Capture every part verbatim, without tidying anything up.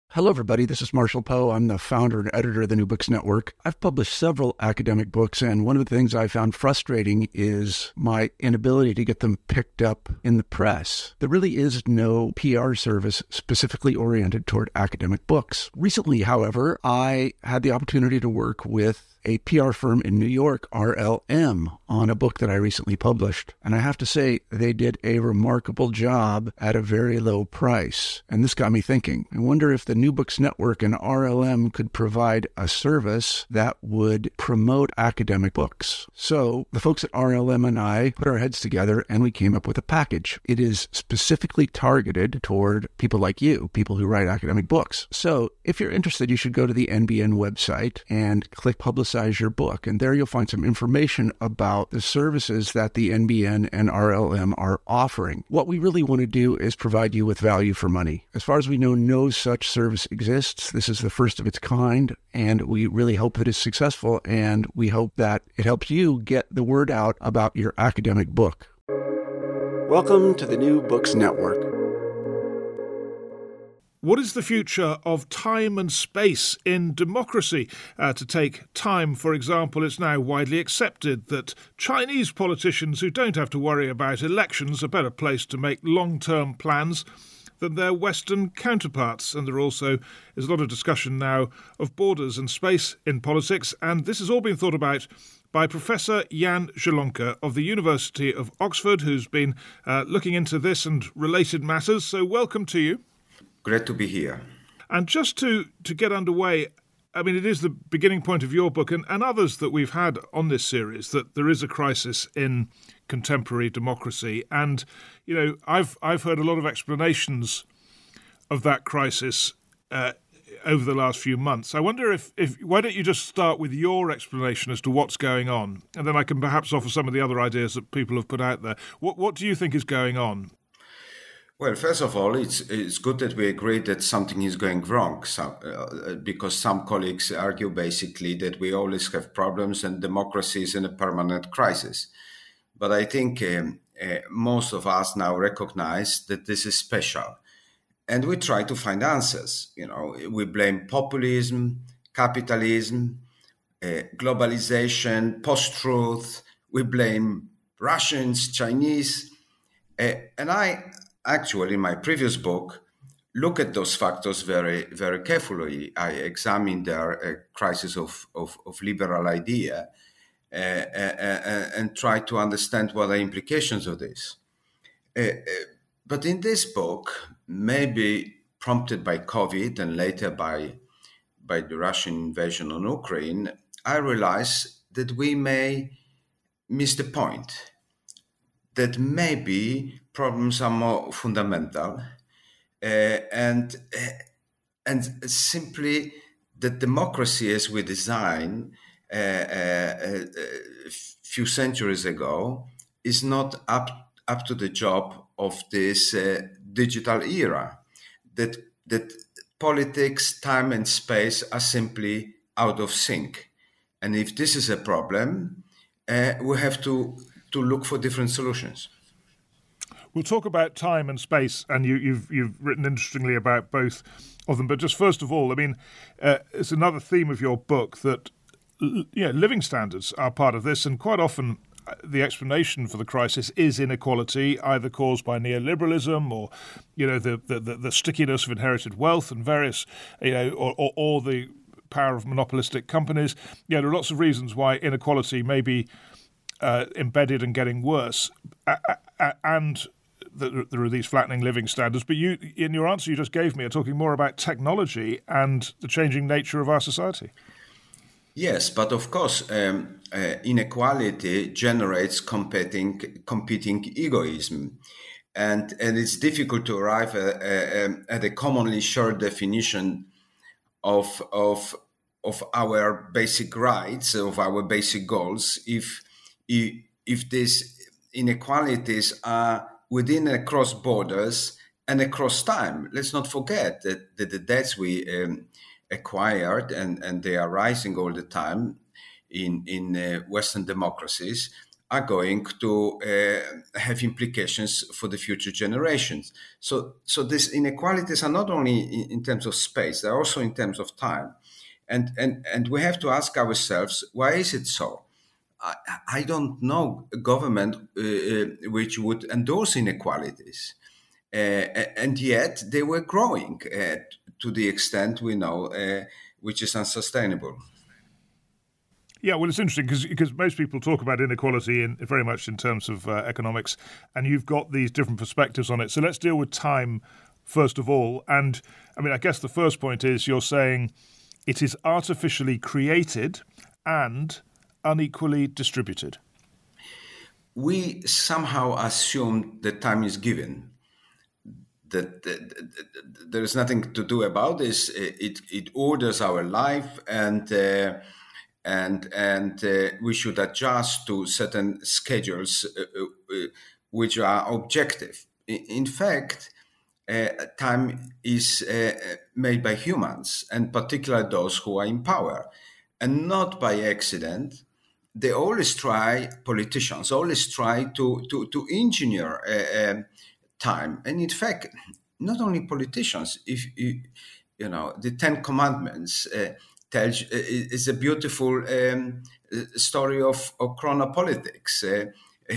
Hello, everybody. This is Marshall Poe. I'm the founder and editor of the New Books Network. I've published several academic books, and one of the things I found frustrating is my inability to get them picked up in the press. There really is no P R service specifically oriented toward academic books. Recently, however, I had the opportunity to work with a P R firm in New York, R L M, on a book that I recently published. And I have to say, they did a remarkable job at a very low price. And this got me thinking. I wonder if the New Books Network and R L M could provide a service that would promote academic books. So the folks at R L M and I put our heads together and we came up with a package. It is specifically targeted toward people like you, people who write academic books. So if you're interested, you should go to the N B N website and click Publicize your book. And there you'll find some information about the services that the N B N and R L M are offering. What we really want to do is provide you with value for money. As far as we know, no such service exists. This is the first of its kind, and we really hope that it's successful, and we hope that it helps you get the word out about your academic book. Welcome to the New Books Network. What is the future of time and space in democracy? Uh, to take time, for example, it's now widely accepted that Chinese politicians who don't have to worry about elections are better placed to make long-term plans than their Western counterparts. And there also is a lot of discussion now of borders and space in politics, and this has all been thought about by Professor Jan Zielonka of the University of Oxford, who's been uh, looking into this and related matters. So welcome to you. Great to be here. And just to, to get underway, I mean, it is the beginning point of your book and, and others that we've had on this series, that there is a crisis in contemporary democracy. And, you know, I've I've heard a lot of explanations of that crisis uh, over the last few months. I wonder if, if, why don't you just start with your explanation as to what's going on? And then I can perhaps offer some of the other ideas that people have put out there. What, what do you think is going on? Well, first of all, it's it's good that we agree that something is going wrong, so, uh, because some colleagues argue basically that we always have problems and democracy is in a permanent crisis. But I think um, uh, most of us now recognize that this is special, and we try to find answers. You know, we blame populism, capitalism, uh, globalization, post-truth. We blame Russians, Chinese, uh, and I. Actually, in my previous book, look at those factors very, very carefully. I examined their uh, crisis of, of, of liberal idea uh, uh, and try to understand what are the implications of this. Uh, uh, but in this book, maybe prompted by COVID and later by, by the Russian invasion on Ukraine, I realized that we may miss the point, that maybe problems are more fundamental, uh, and uh, and simply the democracy as we designed uh, uh, a few centuries ago is not up up to the job of this uh, digital era. That that politics, time, and space are simply out of sync, and if this is a problem, uh, we have to to look for different solutions. We'll talk about time and space, and you, you've you've written interestingly about both of them. But just first of all, I mean, uh, it's another theme of your book that you know, living standards are part of this, and quite often the explanation for the crisis is inequality, either caused by neoliberalism or, you know, the the, the stickiness of inherited wealth and various, you know, or, or, or the power of monopolistic companies. Yeah, there are lots of reasons why inequality may be uh, embedded and getting worse, uh, uh, and that there are these flattening living standards. But you, in your answer you just gave me, are talking more about technology and the changing nature of our society. Yes, but of course, um, uh, inequality generates competing competing egoism, and and it's difficult to arrive at, uh, at a commonly shared definition of of of our basic rights, of our basic goals, if if, if these inequalities are within and across borders and across time. Let's not forget that, that the debts we um, acquired, and, and they are rising all the time in, in uh, Western democracies, are going to uh, have implications for the future generations. So, so these inequalities are not only in, in terms of space, they're also in terms of time. And, and, and we have to ask ourselves, why is it so? I, I don't know a government uh, which would endorse inequalities. Uh, and yet they were growing uh, to the extent we know, uh, which is unsustainable. Yeah, well, it's interesting because because most people talk about inequality in very much in terms of uh, economics, and you've got these different perspectives on it. So let's deal with time first of all. And I mean, I guess the first point is you're saying it is artificially created and unequally distributed. We somehow assume that time is given. That, that, that there is nothing to do about this. It it orders our life, and uh, and and uh, we should adjust to certain schedules uh, uh, which are objective. In fact, uh, time is uh, made by humans, and particularly those who are in power, and not by accident. They always try, politicians always try to to, to engineer uh, um, time. And in fact, not only politicians, if you, you know, the Ten Commandments uh, tells uh, is a beautiful um, story of, of chronopolitics. Uh,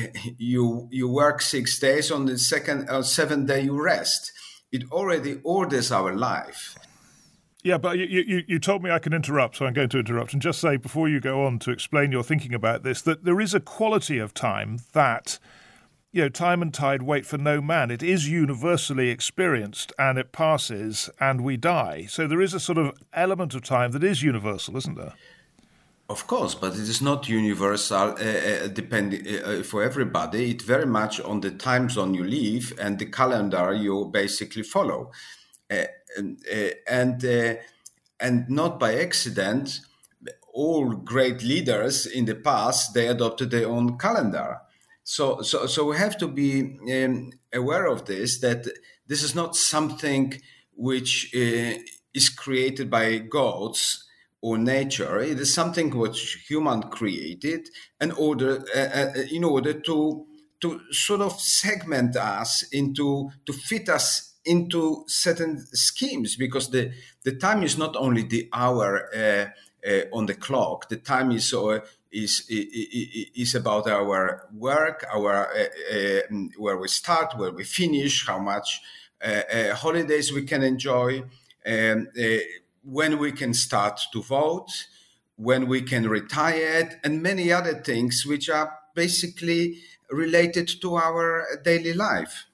you you work six days, on the second or seventh day you rest. It already orders our life. Yeah, but you, you, you told me I can interrupt, so I'm going to interrupt and just say, before you go on to explain your thinking about this, that there is a quality of time that, you know, time and tide wait for no man. It is universally experienced, and it passes, and we die. So there is a sort of element of time that is universal, isn't there? Of course, but it is not universal uh, uh, depending uh, for everybody. It very much on the time zone you live and the calendar you basically follow. Uh, and uh, and, uh, and not by accident, all great leaders in the past, they adopted their own calendar. So, so, so we have to be um, aware of this, that this is not something which uh, is created by gods or nature. It is something which human created in order, uh, in order to to sort of segment us into, to fit us into certain schemes, because the, the time is not only the hour uh, uh, on the clock. The time is uh, is is about our work, our uh, uh, where we start, where we finish, how much uh, uh, holidays we can enjoy, um, uh, when we can start to vote, when we can retire, and many other things which are basically related to our daily life.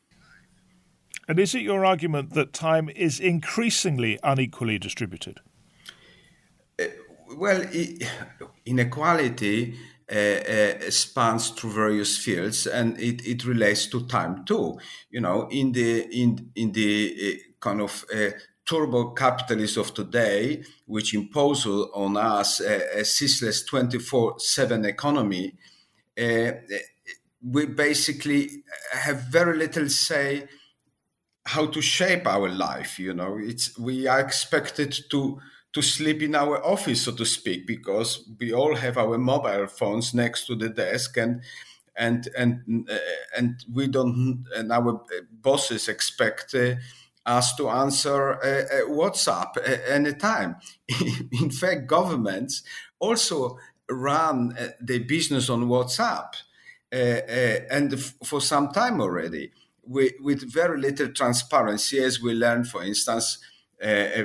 And is it your argument that time is increasingly unequally distributed? Uh, well, inequality uh, uh, spans through various fields, and it, it relates to time too. You know, in the in in the uh, kind of uh, turbo capitalism of today, which impose on us a, a ceaseless twenty-four seven economy, uh, we basically have very little say how to shape our life. You know, it's we are expected to to sleep in our office, so to speak, because we all have our mobile phones next to the desk, and and and uh, and we don't, and our bosses expect uh, us to answer uh, uh, WhatsApp at any time. In fact, governments also run uh, their business on WhatsApp, uh, uh, and f- for some time already. With, with very little transparency, as we learned, for instance, uh,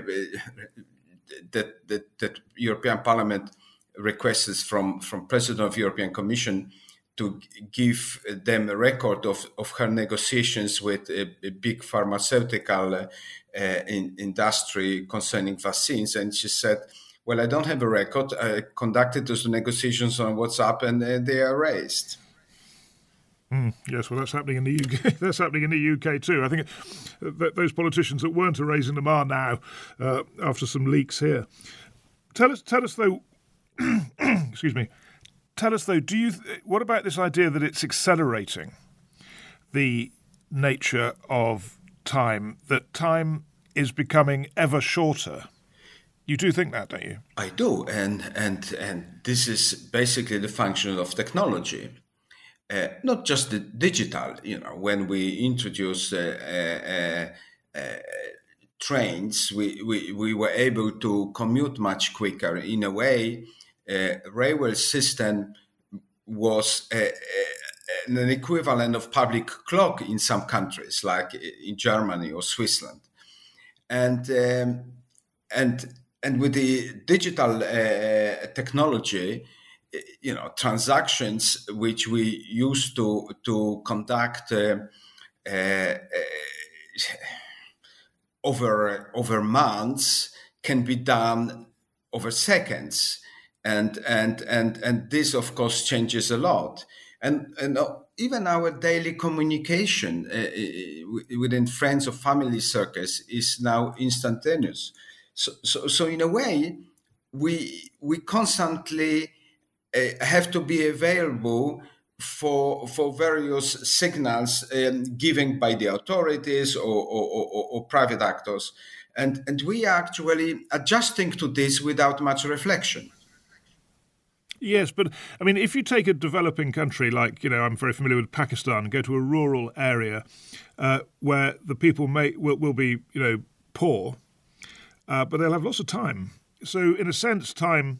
that, that that European Parliament requests from, from President of European Commission to give them a record of, of her negotiations with a, a big pharmaceutical uh, uh, in, industry concerning vaccines. And she said, well, I don't have a record. I conducted those negotiations on WhatsApp, and uh, they are raised. Mm, yes, well, that's happening in the U K. That's happening in the U K too. I think that those politicians that weren't raising them are now, uh, after some leaks here. Tell us, tell us though. excuse me. Tell us though. Do you? What about this idea that it's accelerating the nature of time? That time is becoming ever shorter. You do think that, don't you? I do, and and and this is basically the function of technology. uh, not just the digital. You know, when we introduce uh, uh, uh, trains, we, we, we were able to commute much quicker. In a way, uh, railway system was uh, uh, an equivalent of public clock in some countries, like in Germany or Switzerland. And um, and and with the digital uh, technology, you know, transactions which we used to to conduct uh, uh, over over months can be done over seconds, and and and and this of course changes a lot. And and even our daily communication uh, within friends or family circles is now instantaneous. So so, so in a way, we we constantly uh, have to be available for for various signals um, given by the authorities or, or, or, or private actors, and and we are actually adjusting to this without much reflection. Yes, but I mean, if you take a developing country like, you know, I'm very familiar with Pakistan, and go to a rural area uh, where the people may will, will be, you know, poor, uh, but they'll have lots of time. So in a sense, time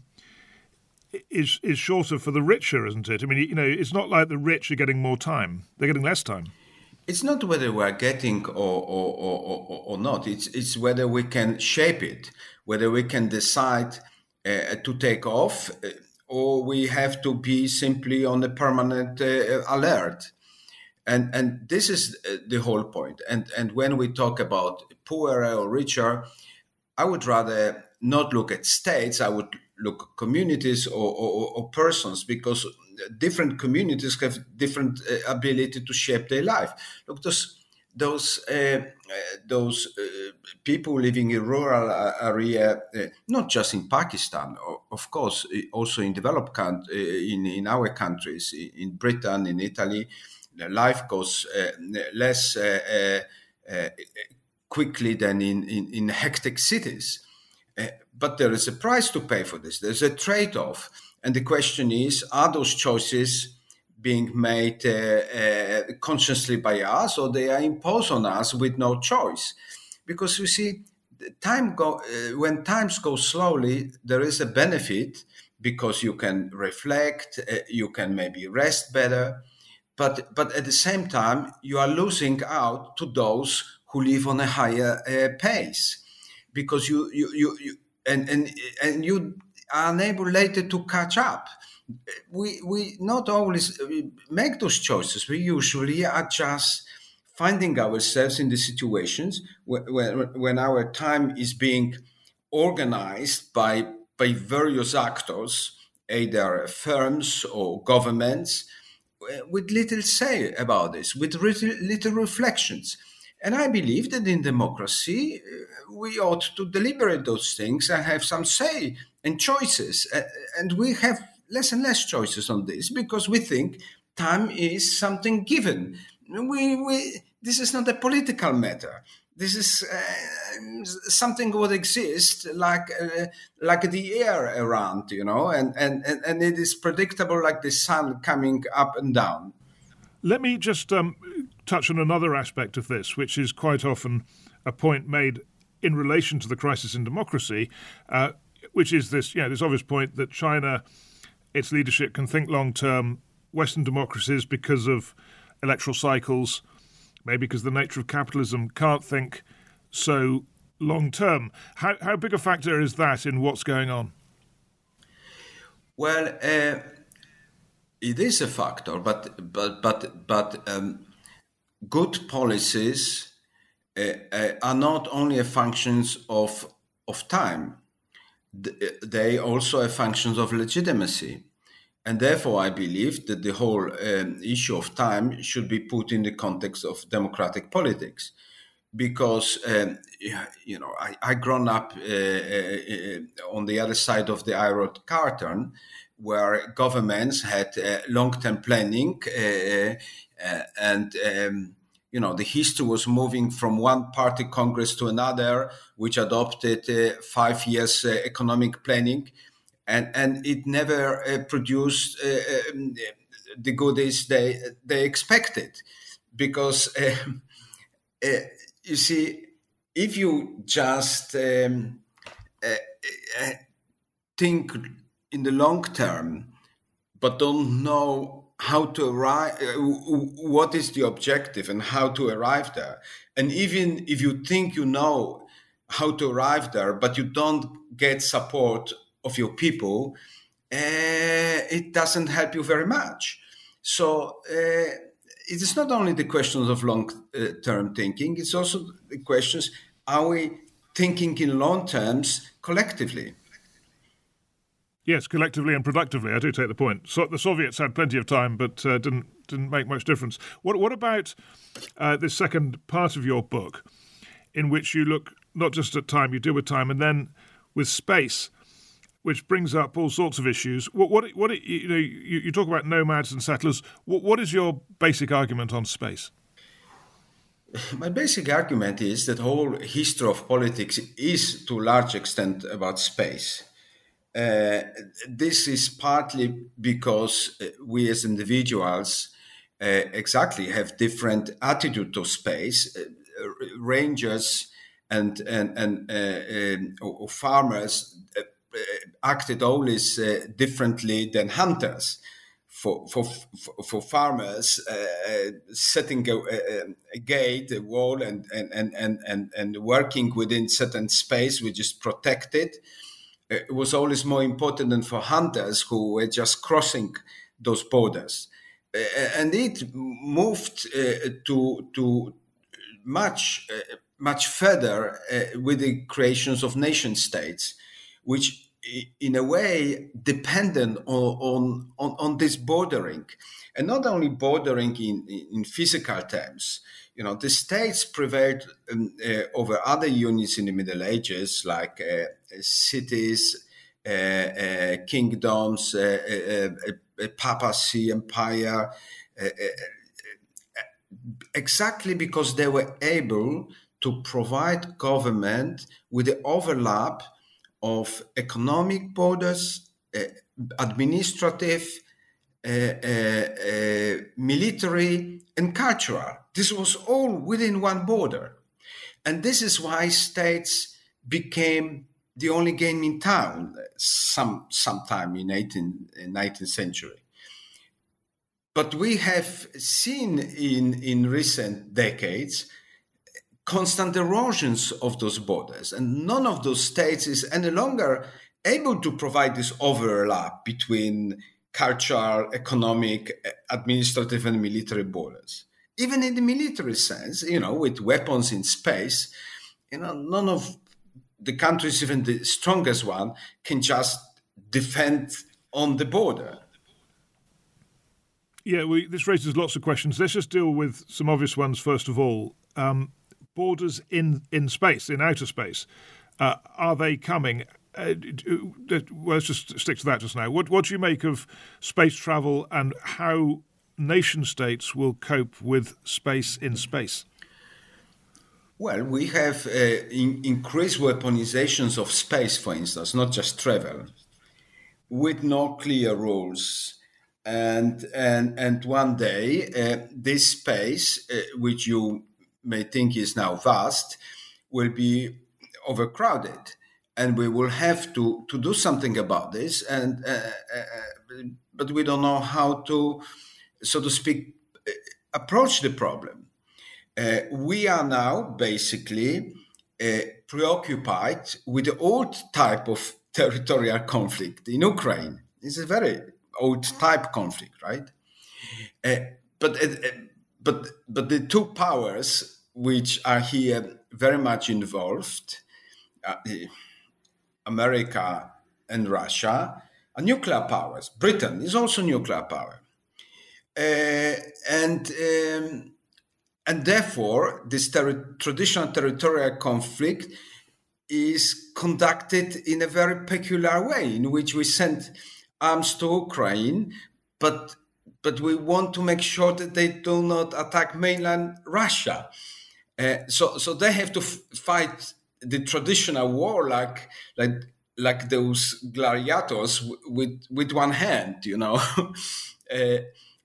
is is shorter for the richer, isn't it? I mean, you know, it's not like the rich are getting more time; they're getting less time. It's not whether we're getting or or, or, or, or not. It's it's whether we can shape it, whether we can decide uh, to take off, uh, or we have to be simply on a permanent uh, alert. And and this is the whole point. And and when we talk about poorer or richer, I would rather not look at states. I would look at communities or, or, or persons, because different communities have different uh, ability to shape their life. Look, those those uh, uh, those uh, people living in rural area, uh, not just in Pakistan, of course, also in developed countries, in in our countries, in Britain, in Italy, life goes uh, less uh, uh, quickly than in, in, in hectic cities. Uh, but there is a price to pay for this. There's a trade-off. And the question is, are those choices being made uh, uh, consciously by us, or they are imposed on us with no choice? Because you see, time go, uh, when times go slowly, there is a benefit, because you can reflect, uh, you can maybe rest better. But, but at the same time, you are losing out to those who live on a higher uh, pace. Because you, you, you, you and, and, and you are unable later to catch up. We, we not always make those choices. We usually are just finding ourselves in the situations when, when, when our time is being organized by, by various actors, either firms or governments, with little say about this, with little, little reflections. And I believe that in democracy, we ought to deliberate those things and have some say and choices. And we have less and less choices on this, because we think time is something given. We, we, this is not a political matter. This is uh, something that exists like uh, like the air around, you know, and, and, and it is predictable like the sun coming up and down. Let me just um, touch on another aspect of this, which is quite often a point made in relation to the crisis in democracy, uh, which is this, you know, this obvious point that China, its leadership can think long-term. Western democracies, because of electoral cycles, maybe because the nature of capitalism, can't think so long-term. How, how big a factor is that in what's going on? Well, uh, it is a factor, but but but but um, good policies uh, uh, are not only a functions of of time; they also are functions of legitimacy. And therefore, I believe that the whole um, issue of time should be put in the context of democratic politics. Because, um, you know, I, I grown up uh, uh, on the other side of the iron curtain, where governments had uh, long-term planning uh, uh, and, um, you know, the history was moving from one party Congress to another, which adopted uh, five years uh, economic planning. And, and it never uh, produced uh, the goodies they they expected, because uh, uh, you see, if you just um, uh, uh, think in the long term, but don't know how to arrive, uh, what is the objective and how to arrive there. And even if you think you know how to arrive there, but you don't get support of your people, uh, it doesn't help you very much. So uh, it is not only the questions of long-term thinking, it's also the questions, are we thinking in long terms collectively? Yes, collectively and productively. I do take the point. So the Soviets had plenty of time, but uh, didn't didn't make much difference. What what about uh, this second part of your book, in which you look not just at time, you deal with time, and then with space, which brings up all sorts of issues. What what what you know? You, you talk about nomads and settlers. What what is your basic argument on space? My basic argument is that the whole history of politics is, to a large extent, about space. Uh, this is partly because we as individuals uh, exactly have different attitude to space. Uh, rangers and and and uh, uh, farmers uh, acted always uh, differently than hunters. For for for farmers, uh, setting a, a, a gate, a wall, and and and and and working within certain space which is protected, it was always more important than for hunters who were just crossing those borders. Uh, and it moved uh, to to much uh, much further uh, with the creations of nation states, which in a way dependent on, on, on this bordering, and not only bordering in, in physical terms. You know, the states prevailed um, uh, over other units in the Middle Ages, like uh, cities, uh, uh, kingdoms, uh, uh, uh, papacy, empire, uh, uh, exactly because they were able to provide government with the overlap of economic borders, uh, administrative, uh, uh, uh, military, and cultural. This was all within one border. And this is why states became the only game in town some sometime in eighteenth, nineteenth century. But we have seen in, in recent decades constant erosions of those borders, and none of those states is any longer able to provide this overlap between cultural, economic, administrative, and military borders. Even in the military sense, you know, with weapons in space, you know, none of the countries, even the strongest one, can just defend on the border. Yeah, we, this raises lots of questions. Let's just deal with some obvious ones first of all. Um, Borders in, in space, in outer space, uh, are they coming? Uh, well, let's just stick to that just now. What, what do you make of space travel and how nation states will cope with space in space? Well, we have uh, in, increased weaponizations of space, for instance, not just travel, with no clear rules. And and and one day, uh, this space, uh, which you may think is now vast, will be overcrowded, and we will have to, to do something about this. And uh, uh, but we don't know how to, so to speak, approach the problem. Uh, we are now basically uh, preoccupied with the old type of territorial conflict in Ukraine. It's a very old type conflict, right? Uh, but uh, but but the two powers which are here very much involved, uh, America and Russia, are nuclear powers. Britain is also nuclear power, uh, and um, and therefore this ter- traditional territorial conflict is conducted in a very peculiar way, in which we send arms to Ukraine, but but we want to make sure that they do not attack mainland Russia. Uh, so, so they have to f- fight the traditional war like, like, like those gladiators w- with with one hand, you know. uh,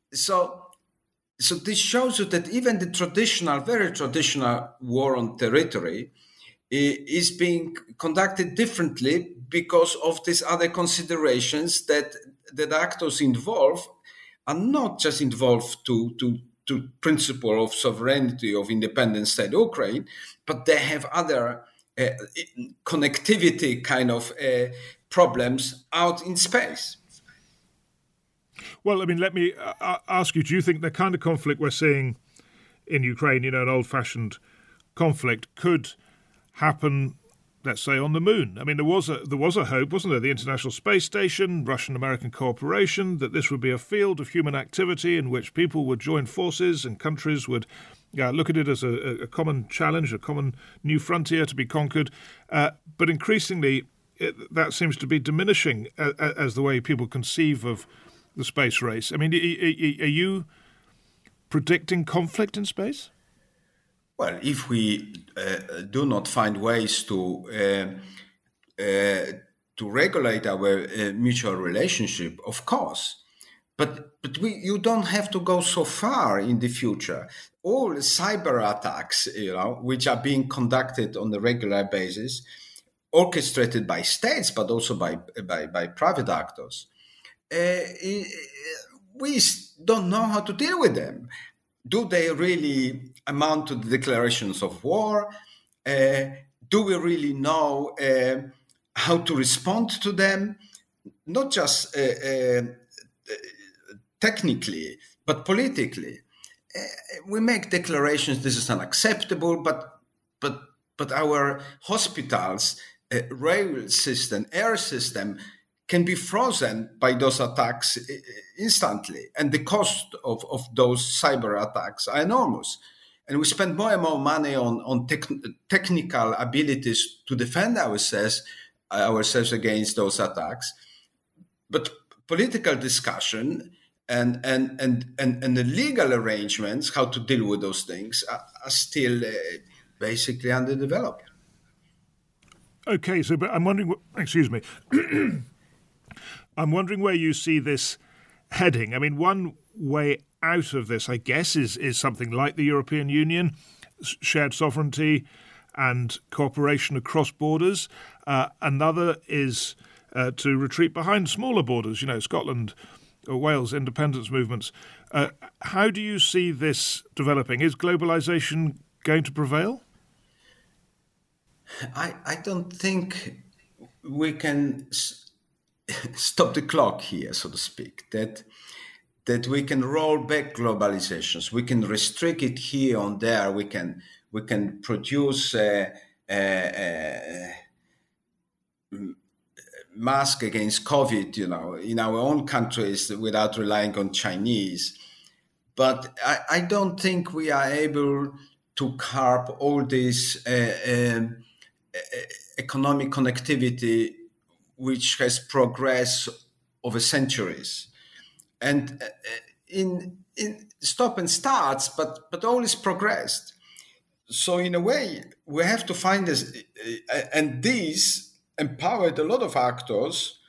so so this shows you that even the traditional, very traditional war on territory is being conducted differently because of these other considerations that that actors involved are not just involved to to to principle of sovereignty of independent state Ukraine, but they have other uh, connectivity kind of uh, problems out in space. Well, I mean, let me uh, ask you, do you think the kind of conflict we're seeing in Ukraine, you know, an old-fashioned conflict, could happen, let's say, on the moon? I mean, there was a there was a hope, wasn't there? The International Space Station, Russian-American cooperation, that this would be a field of human activity in which people would join forces and countries would uh, look at it as a, a common challenge, a common new frontier to be conquered. Uh, but increasingly, it, that seems to be diminishing as, as the way people conceive of the space race. I mean, are you predicting conflict in space? Well, if we uh, do not find ways to uh, uh, to regulate our uh, mutual relationship, of course, but but we you don't have to go so far in the future. All cyber attacks, you know, which are being conducted on a regular basis, orchestrated by states, but also by by, by private actors. Uh, we don't know how to deal with them. Do they really amount to the declarations of war? Uh, do we really know uh, how to respond to them? Not just uh, uh, technically, but politically. Uh, we make declarations, this is unacceptable, but but but our hospitals, uh, rail system, air system, can be frozen by those attacks instantly. And the cost of, of those cyber attacks are enormous. And we spend more and more money on, on tech, technical abilities to defend ourselves, ourselves against those attacks. But political discussion and, and, and, and, and the legal arrangements, how to deal with those things, are, are still uh, basically underdeveloped. Okay, so but I'm wondering, excuse me, I'm wondering where you see this heading. I mean, one way out of this, I guess, is, is something like the European Union, shared sovereignty and cooperation across borders. Uh, another is uh, to retreat behind smaller borders, you know, Scotland or Wales, independence movements. Uh, how do you see this developing? Is globalization going to prevail? I, I don't think we can stop the clock here, so to speak, that that we can roll back globalizations. We can restrict it here and there. We can we can produce a, a, a mask against COVID, you know, in our own countries without relying on Chinese. But I, I don't think we are able to curb all this uh, um, economic connectivity which has progressed over centuries. And in in stop and starts, but but all is progressed. So in a way, we have to find this, and these empowered a lot of actors,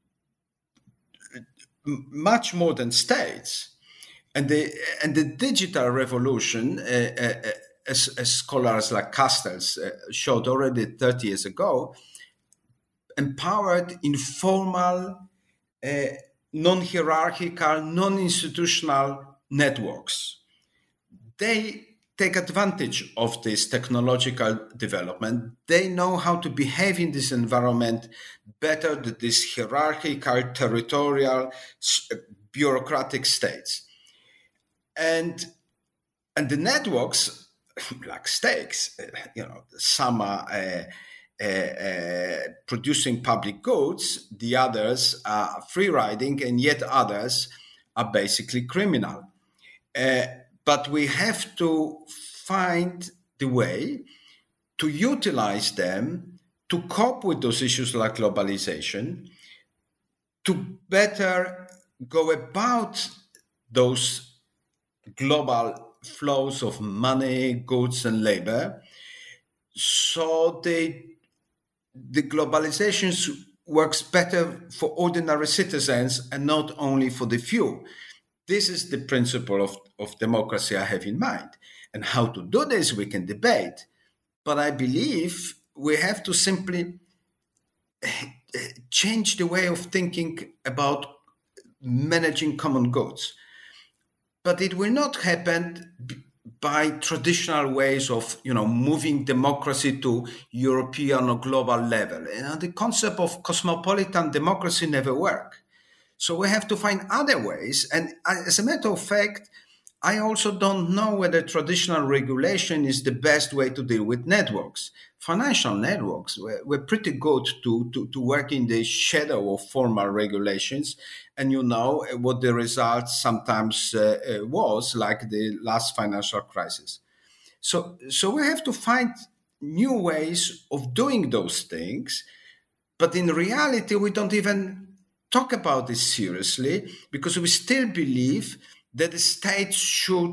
much more than states. And the and the digital revolution, uh, uh, as, as scholars like Castells uh, showed already thirty years ago, empowered informal, uh, non-hierarchical, non-institutional networks. They take advantage of this technological development. They know how to behave in this environment better than these hierarchical, territorial, bureaucratic states. And, and the networks, like states, you know, some are uh, uh, uh, producing public goods, the others are free riding, and yet others are basically criminal. Uh, but we have to find the way to utilize them to cope with those issues like globalization, to better go about those global flows of money, goods, and labor, so they, the globalization works better for ordinary citizens and not only for the few. this is the principle of, of democracy I have in mind. And how to do this, we can debate. But I believe we have to simply change the way of thinking about managing common goods. But it will not happen by traditional ways of, you know, moving democracy to European or global level. You know, the concept of cosmopolitan democracy never worked. So we have to find other ways. And as a matter of fact, I also don't know whether traditional regulation is the best way to deal with networks. Financial networks were, were pretty good to, to, to work in the shadow of formal regulations. And you know what the result sometimes uh, was, like the last financial crisis. So, so we have to find new ways of doing those things. But in reality, we don't even talk about this seriously because we still believe that the state should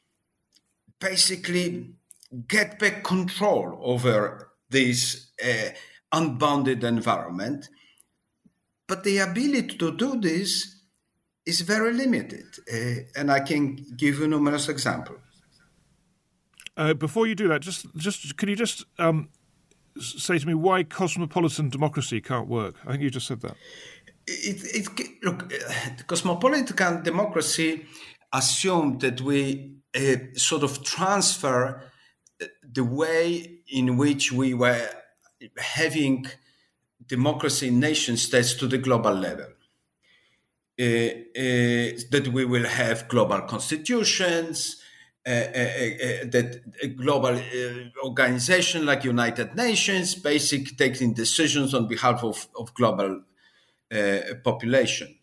basically get back control over this uh, unbounded environment. But the ability to do this is very limited. Uh, and I can give you numerous examples. Uh, before you do that, just just can you just um, say to me why cosmopolitan democracy can't work? I think you just said that. It, it, look, cosmopolitan democracy assumed that we uh, sort of transfer the way in which we were having democracy in nation states to the global level. Uh, uh, that we will have global constitutions, uh, uh, uh, that a global uh, organization like United Nations, basic taking decisions on behalf of, of global uh, population.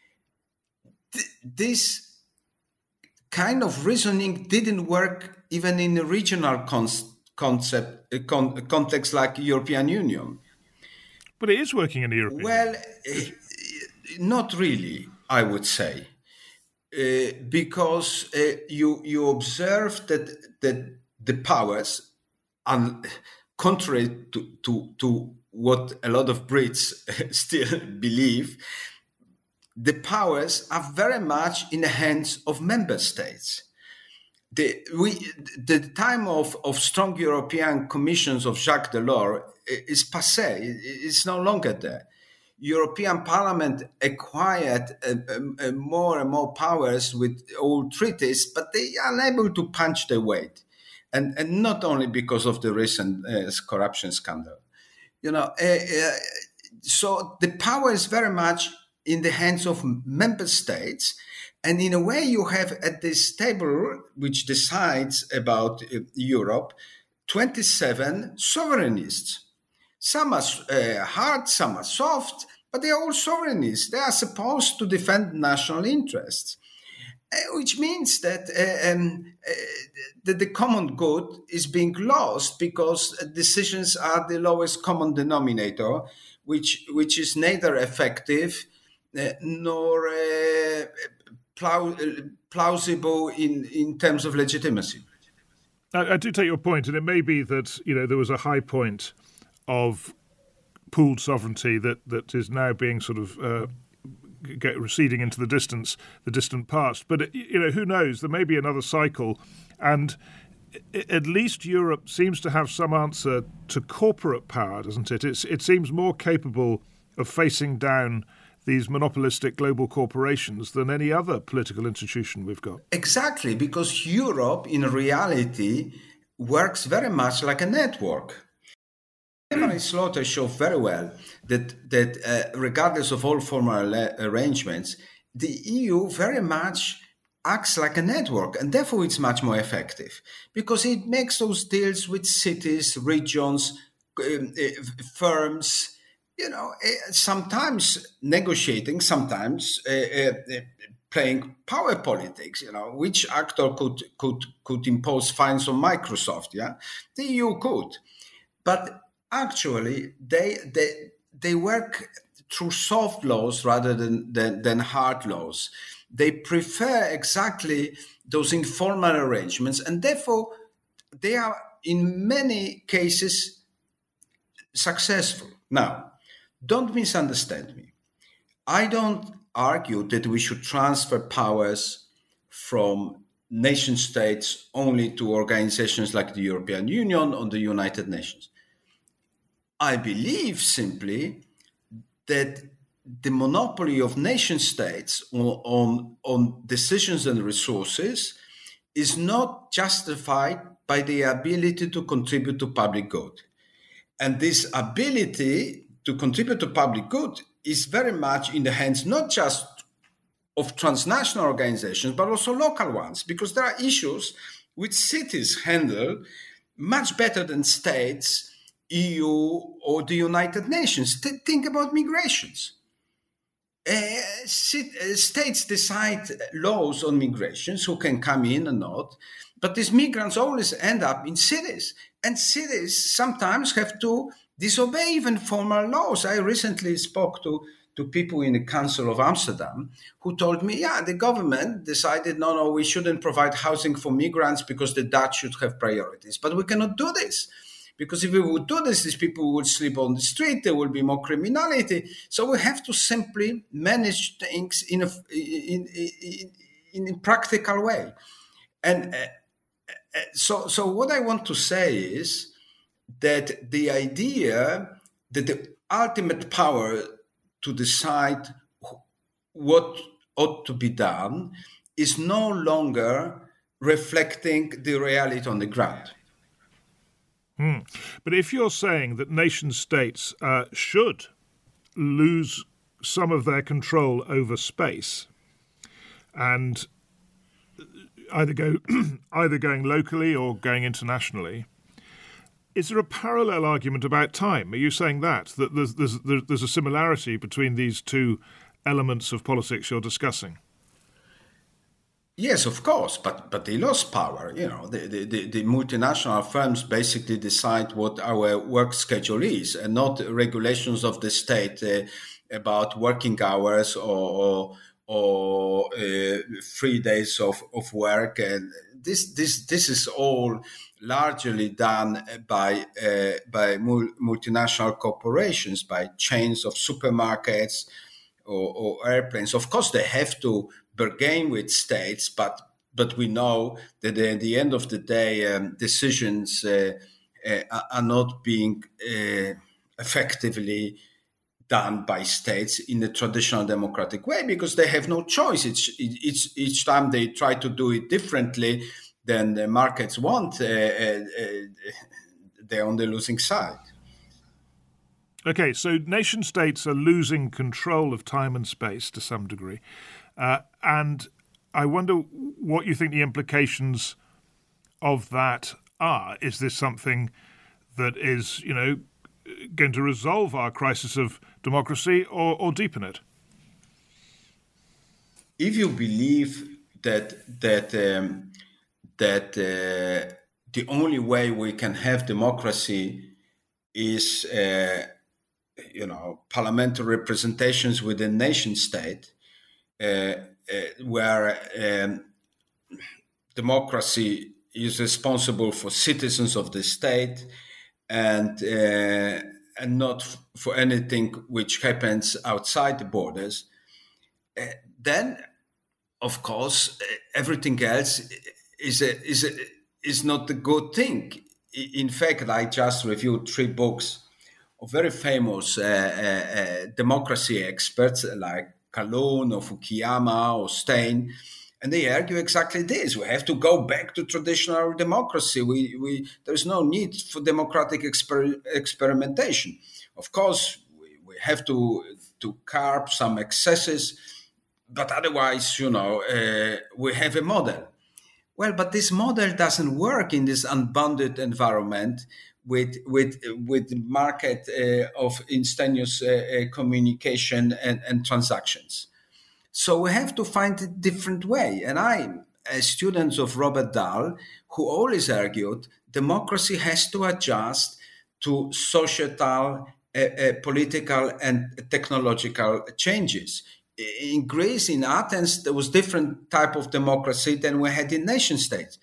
Th- this kind of reasoning didn't work even in a regional con- concept uh, con- context like European Union. But it is working in the European Well, Union. Uh, not really, I would say, uh, because uh, you you observe that that the powers, and contrary to, to to what a lot of Brits still believe, the powers are very much in the hands of member states. The, we, the time of, of strong European commissions of Jacques Delors is passé. It's no longer there. European Parliament acquired uh, uh, more and more powers with old treaties, but they are unable to punch their weight. And, and not only because of the recent uh, corruption scandal. You know, uh, uh, so the power is very much in the hands of member states. And in a way, you have at this table, which decides about uh, Europe, twenty-seven sovereignists. Some are uh, hard, some are soft, but they are all sovereignists. They are supposed to defend national interests, uh, which means that, uh, um, uh, that the common good is being lost because decisions are the lowest common denominator, which, which is neither effective uh, nor uh, plausible in, in terms of legitimacy. I, I do take your point, and it may be that, you know, there was a high point of pooled sovereignty that, that is now being sort of uh, get, receding into the distance, the distant past. But, you know, who knows? There may be another cycle, and at least Europe seems to have some answer to corporate power, doesn't it? It's, it seems more capable of facing down these monopolistic global corporations than any other political institution we've got. Exactly, because Europe, in reality, works very much like a network. Emily Slaughter showed very well that, that uh, regardless of all formal arrangements, the E U very much acts like a network, and therefore it's much more effective because it makes those deals with cities, regions, um, uh, firms, you know, uh, sometimes negotiating, sometimes uh, uh, playing power politics. You know, which actor could could could impose fines on Microsoft? Yeah, the E U could, but actually they they they work through soft laws rather than, than, than hard laws. They prefer exactly those informal arrangements, and therefore they are in many cases successful. Now, don't misunderstand me. I don't argued that we should transfer powers from nation states only to organizations like the European Union or the United Nations. I believe simply that the monopoly of nation states on, on, on decisions and resources is not justified by the ability to contribute to public good. And this ability to contribute to public good is very much in the hands not just of transnational organizations, but also local ones, because there are issues which cities handle much better than states, E U, or the United Nations. Th- think about migrations. Uh, states decide laws on migrations, who can come in and not, but these migrants always end up in cities, and cities sometimes have to disobey even formal laws. I recently spoke to, to people in the Council of Amsterdam who told me, yeah, the government decided, no, no, we shouldn't provide housing for migrants because the Dutch should have priorities, but we cannot do this. Because if we would do this, these people would sleep on the street, there will be more criminality. So we have to simply manage things in a, in, in, in a practical way. And uh, so, so what I want to say is that the idea that the ultimate power to decide what ought to be done is no longer reflecting the reality on the ground. Hmm. But if you're saying that nation states uh, should lose some of their control over space and either go either going locally or going internationally, is there a parallel argument about time? Are you saying that that there's there's there's a similarity between these two elements of politics you're discussing? Yes, of course, but but they lost power. You know, the, the, the multinational firms basically decide what our work schedule is, and not regulations of the state uh, about working hours or or, or uh, three days of, of work. And this this this is all largely done by uh, by multinational corporations, by chains of supermarkets or, or airplanes. Of course, they have to bargain with states, but but we know that at the end of the day, um, decisions uh, uh, are not being uh, effectively done by states in the traditional democratic way, because they have no choice. Each each each time they try to do it differently than the markets want, uh, uh, uh, they're on the losing side. Okay, so nation states are losing control of time and space to some degree. Uh, and I wonder what you think the implications of that are. Is this something that is, you know, going to resolve our crisis of democracy or, or deepen it? If you believe that that um, that uh, the only way we can have democracy is, uh, you know, parliamentary representations within nation state, Uh, uh, where um, democracy is responsible for citizens of the state and uh, and not f- for anything which happens outside the borders, uh, then, of course, everything else is a, is a, is not a good thing. In fact, I just reviewed three books of very famous uh, uh, uh, democracy experts like Calhoun or Fukuyama or Stein, and they argue exactly this. We have to go back to traditional democracy. We, we, there's no need for democratic exper- experimentation. Of course, we, we have to, to curb some excesses, but otherwise, you know, uh, we have a model. Well, but this model doesn't work in this unbounded environment with with with the market uh, of instantaneous uh, uh, communication and, and transactions. So we have to find a different way. And I'm a student of Robert Dahl, who always argued democracy has to adjust to societal, uh, uh, political, and technological changes. In Greece, in Athens, there was different type of democracy than we had in nation states.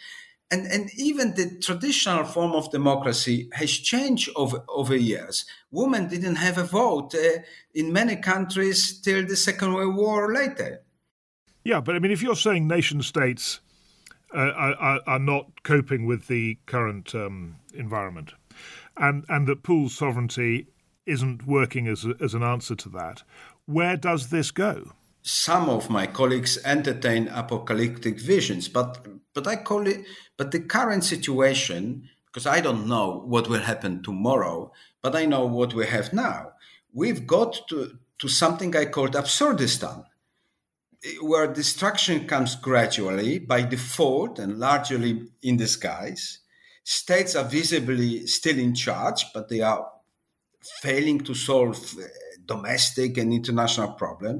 And, and even the traditional form of democracy has changed over, over years. Women didn't have a vote uh, in many countries till the Second World War or later. Yeah, but I mean, if you're saying nation states uh, are, are not coping with the current um, environment, and, and that pooled sovereignty isn't working as, a, as an answer to that, where does this go? Some of my colleagues entertain apocalyptic visions, but but I call it. But the current situation, because I don't know what will happen tomorrow, but I know what we have now. We've got to to something I called Absurdistan, where destruction comes gradually by default and largely in disguise. States are visibly still in charge, but they are failing to solve domestic and international problems.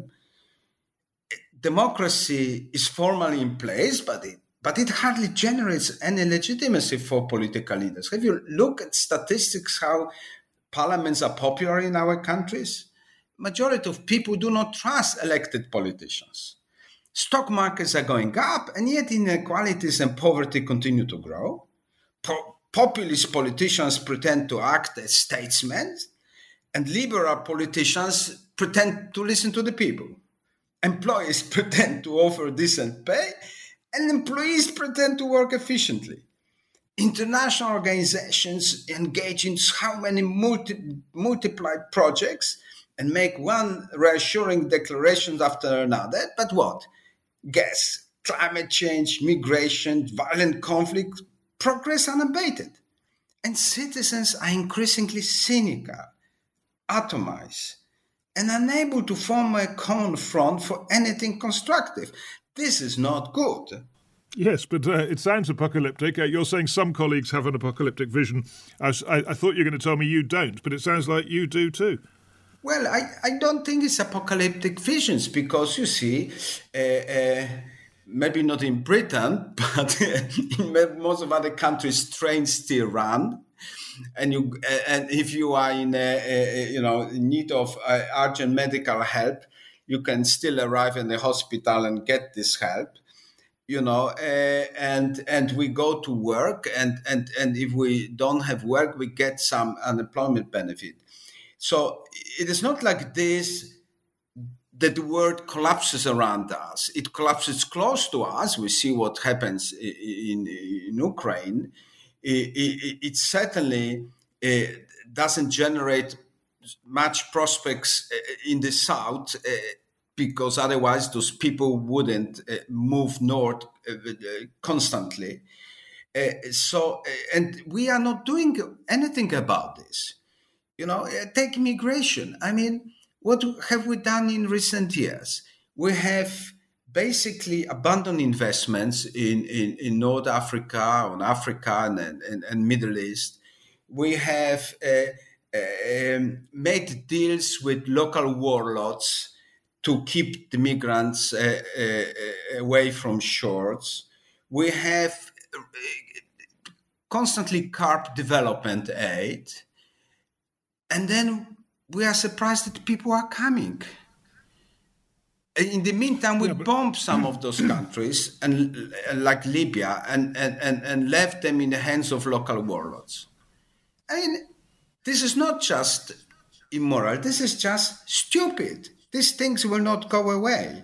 Democracy is formally in place, but it, but it hardly generates any legitimacy for political leaders. Have you looked at statistics how parliaments are popular in our countries? Majority of people do not trust elected politicians. Stock markets are going up, and yet inequalities and poverty continue to grow. Po- populist politicians pretend to act as statesmen, and liberal politicians pretend to listen to the people. Employees pretend to offer decent pay, and employees pretend to work efficiently. International organizations engage in how many multi- multiplied projects and make one reassuring declaration after another. But what? Guess, climate change, migration, violent conflict progress unabated. And citizens are increasingly cynical, atomized, and unable to form a common front for anything constructive. This is not good. Yes, but uh, it sounds apocalyptic. Uh, you're saying some colleagues have an apocalyptic vision. I, I, I thought you were going to tell me you don't, but it sounds like you do too. Well, I, I don't think it's apocalyptic visions because, you see, uh, uh, maybe not in Britain, but in most of other countries, trains still run. And you, and if you are in, a, a, you know, in need of uh, urgent medical help, you can still arrive in the hospital and get this help. You know, uh, and and we go to work, and, and and if we don't have work, we get some unemployment benefit. So it is not like this that the world collapses around us. It collapses close to us. We see what happens in, in, in Ukraine. It, it, it certainly uh, doesn't generate much prospects in the south, uh, because otherwise those people wouldn't uh, move north uh, constantly. Uh, so, and we are not doing anything about this. You know, take migration. I mean, what have we done in recent years? We have basically abandoned investments in, in, in North Africa, on Africa and, and, and Middle East. We have uh, uh, made deals with local warlords to keep the migrants uh, uh, away from shores. We have constantly curbed development aid. And then we are surprised that people are coming. In the meantime, we yeah, but... bombed some of those countries, and like Libya, and, and, and, and left them in the hands of local warlords. I mean, this is not just immoral. This is just stupid. These things will not go away.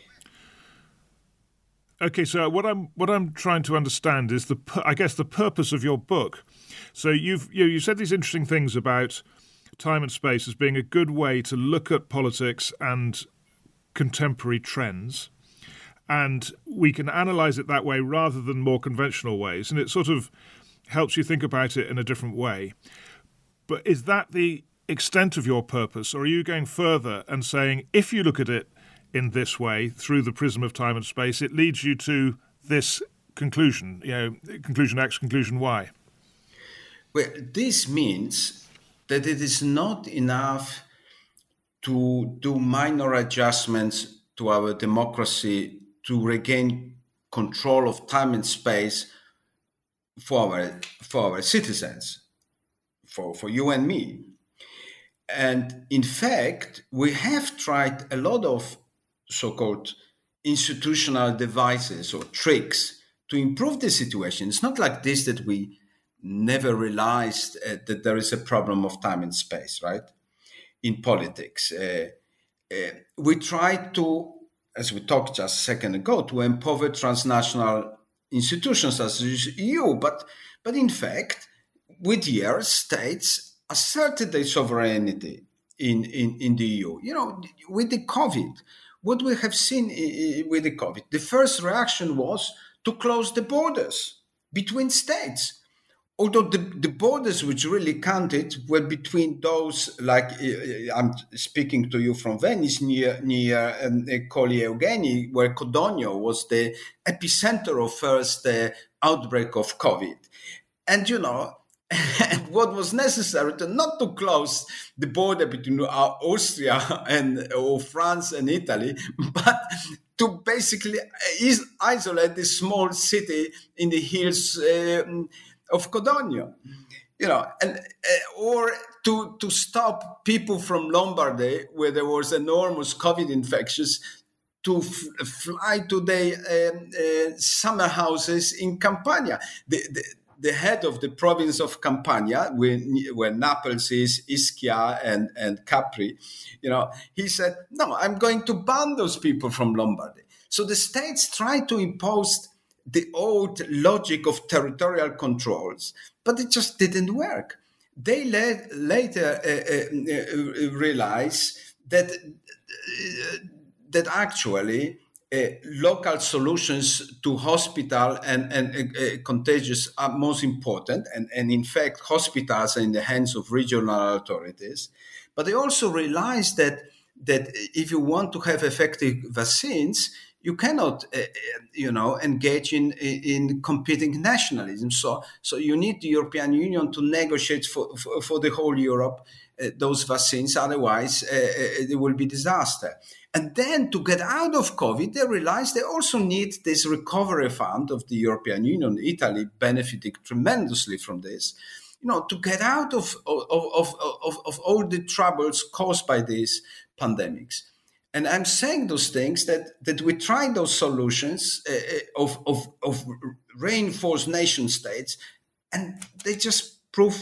Okay, so what I'm what I'm trying to understand is the I guess the purpose of your book. So you've you you said these interesting things about time and space as being a good way to look at politics and contemporary trends, and we can analyse it that way rather than more conventional ways, and it sort of helps you think about it in a different way. But is that the extent of your purpose, or are you going further and saying if you look at it in this way through the prism of time and space, it leads you to this conclusion, you know, conclusion X, conclusion Y? Well, this means that it is not enough to do minor adjustments to our democracy to regain control of time and space for our, for our citizens, for, for you and me. And in fact, we have tried a lot of so-called institutional devices or tricks to improve the situation. It's not like this that we never realized uh, that there is a problem of time and space, right? In politics. Uh, uh, we try to, as we talked just a second ago, to empower transnational institutions as the E U, but, but in fact, with years, states asserted their sovereignty in, in, in the E U. You know, with the COVID, what we have seen with the COVID, the first reaction was to close the borders between states. Although the, the borders which really counted were between those, like uh, I'm speaking to you from Venice, near near um, Colli Eugenii, where Codogno was the epicenter of first uh, outbreak of COVID. And, you know, what was necessary to not to close the border between Austria and or France and Italy, but to basically is isolate this small city in the hills uh, of Codogno, you know, and uh, or to to stop people from Lombardy, where there was enormous COVID infections, to f- fly to the um, uh, summer houses in Campania. The, the, the head of the province of Campania, where, where Naples is, Ischia and, and Capri, you know, he said, no, I'm going to ban those people from Lombardy. So the states tried to impose the old logic of territorial controls, but it just didn't work. They let, later uh, uh, realized that, uh, that actually Uh, local solutions to hospital and, and uh, uh, contagious are most important. And, and in fact, hospitals are in the hands of regional authorities. But they also realize that, that if you want to have effective vaccines, you cannot, uh, you know, engage in, in competing nationalism. So, so you need the European Union to negotiate for, for, for the whole Europe uh, those vaccines. Otherwise, uh, it will be disaster. And then to get out of COVID, they realized they also need this recovery fund of the European Union. Italy benefiting tremendously from this, you know, to get out of, of, of, of, of all the troubles caused by these pandemics. And I'm saying those things that, that we tried those solutions uh, of, of, of reinforced nation states, and they just prove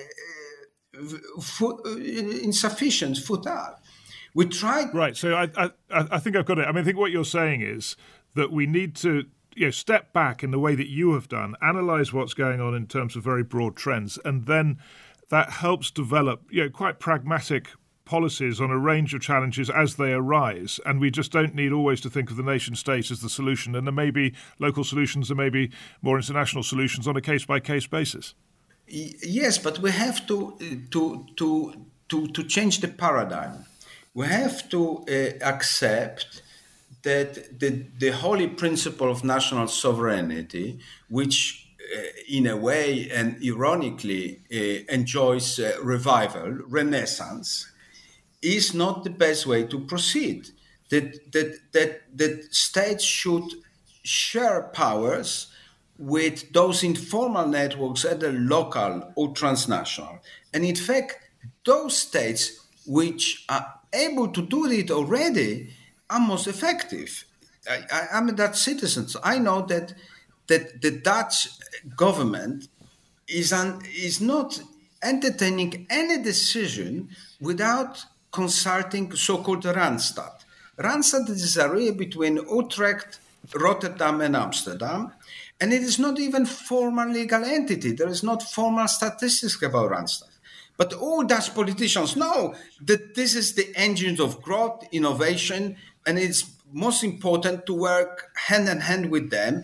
uh, fu- insufficient, futile. We tried. Right. So I, I I think I've got it. I mean, I think what you're saying is that we need to, you know, step back in the way that you have done, analyze what's going on in terms of very broad trends, and then that helps develop, you know, quite pragmatic policies on a range of challenges as they arise. And we just don't need always to think of the nation state as the solution. And there may be local solutions, there may be more international solutions on a case by case basis. Yes, but we have to to to to to change the paradigm. We have to uh, accept that the, the holy principle of national sovereignty, which uh, in a way and ironically uh, enjoys uh, revival, renaissance, is not the best way to proceed. That, that, that, that states should share powers with those informal networks at the local or transnational. And in fact, those states which are able to do it already are most effective. I, I, I'm a Dutch citizen, so I know that that the Dutch government is un, is not entertaining any decision without consulting so-called Randstad. Randstad is a area between Utrecht, Rotterdam, and Amsterdam, and it is not even formal legal entity. There is not formal statistics about Randstad. But all Dutch politicians know that this is the engine of growth, innovation, and it's most important to work hand in hand with them,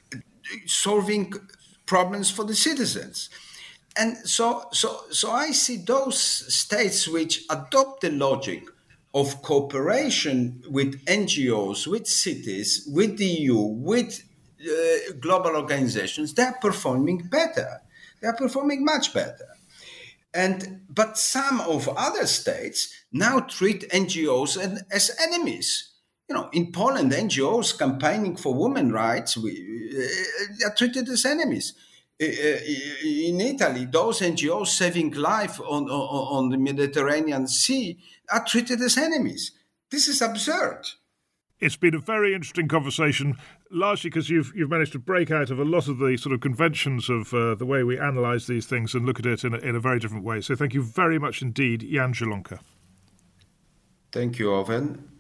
solving problems for the citizens. And so, so, so I see those states which adopt the logic of cooperation with N G Os, with cities, with the E U, with uh, global organizations, they're performing better. They're performing much better. And but some of other states now treat N G Os as enemies. You know, in Poland, N G Os campaigning for women's rights we, uh, are treated as enemies. Uh, in Italy, those N G Os saving life on, on, on the Mediterranean Sea are treated as enemies. This is absurd. It's been a very interesting conversation, largely because you've you've managed to break out of a lot of the sort of conventions of uh, the way we analyse these things and look at it in a, in a very different way. So thank you very much indeed, Jan Zielonka. Thank you, Owen.